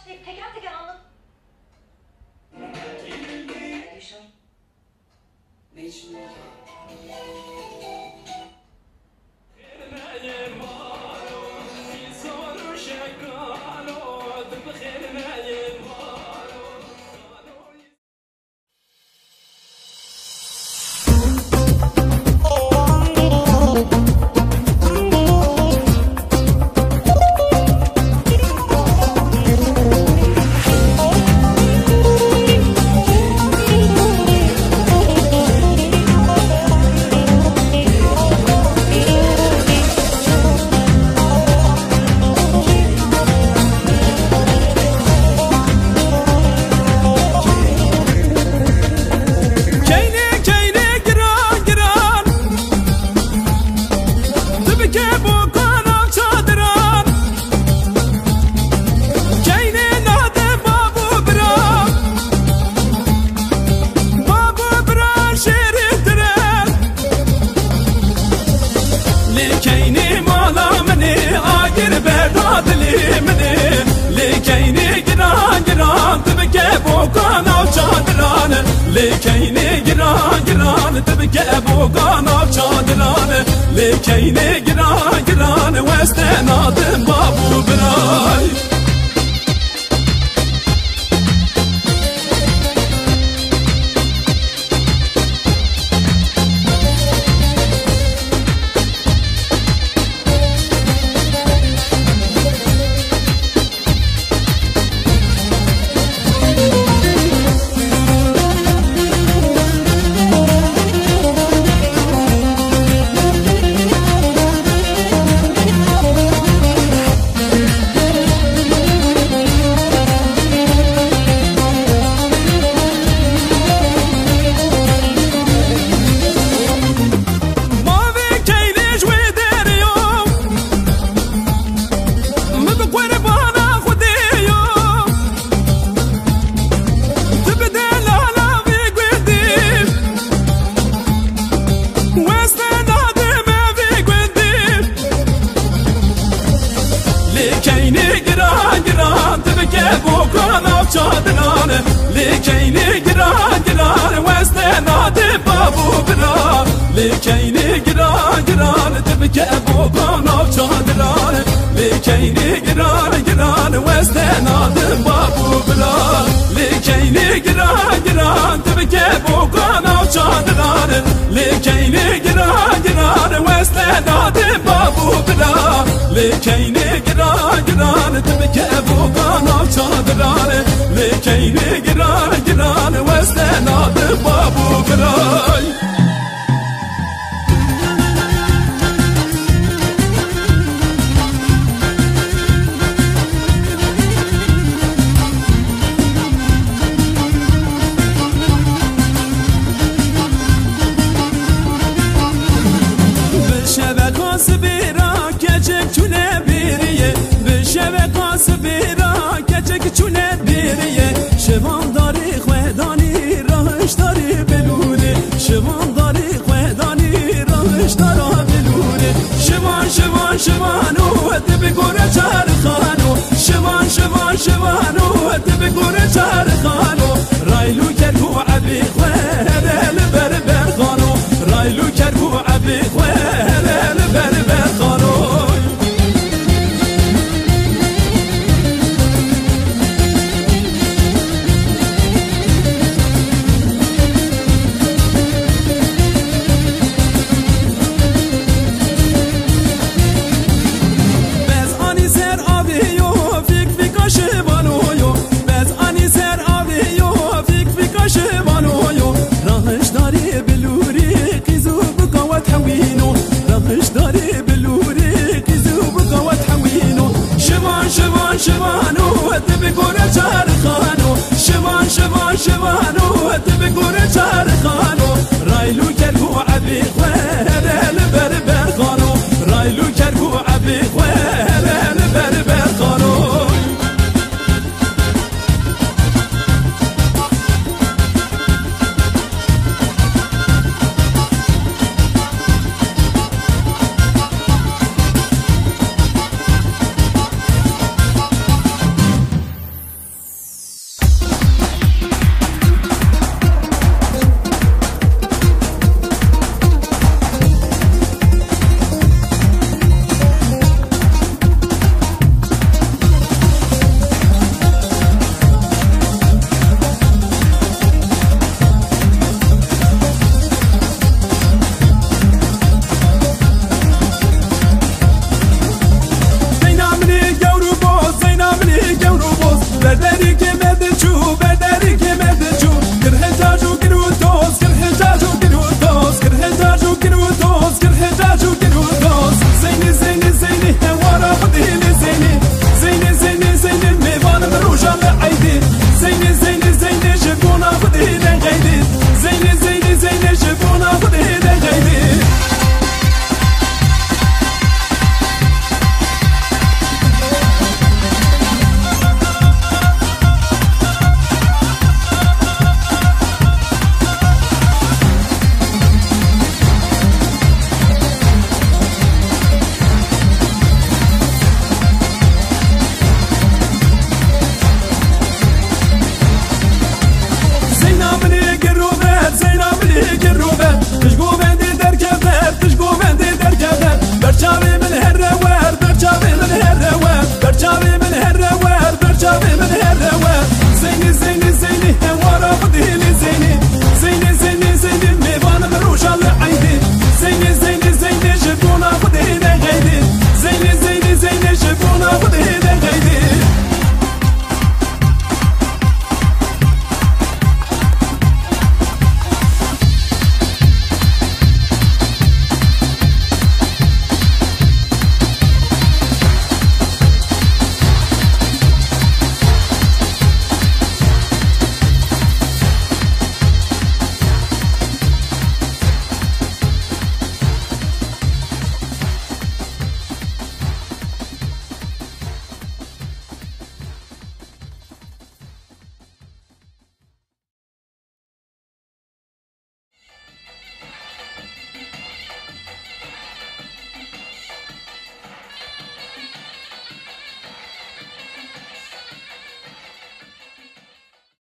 başlayıp teker teker anlat. Yaşar. Ne için oldu? لكيني جران جران تبكي ابو قانا بشادلان لكيني جران جران واستناد بابو براي لكيني جران جران واستناد بابو بنا لكيني جران جران تبكي ابو قانا بشادلان لكيني جران جران واستناد بابو بنا لكيني جران جران تبكي ابو قانا بشادلان لكيني جران جران واستناد بابو بنا لكيني جران جران تبكي ابو قانا بشادلان لكيني جران جران واستناد بابو براي بالشبكة سبيرا كجك تونه بيريه بالشبكة سبيرا كجك تونه بيريه شوان داری خوادانی راهش داری بلوره شوان داری خوادانی راهش دارا بلوره شوان شوان شوانو هده بگوره چرخانو شوان شوان شوانو هده بگوره چرخانو رایلو کرگو عبی خواه لبر برخانو رایلو کرگو عبی خواه لبر برخانو شوانو هده بگوره چرخانو شوان شوان شوانو هده بگوره چرخانو رایلو کرگو عبی خواه لبر برخانو رایلو کرگو عبی خواه لبر برخانو برداری که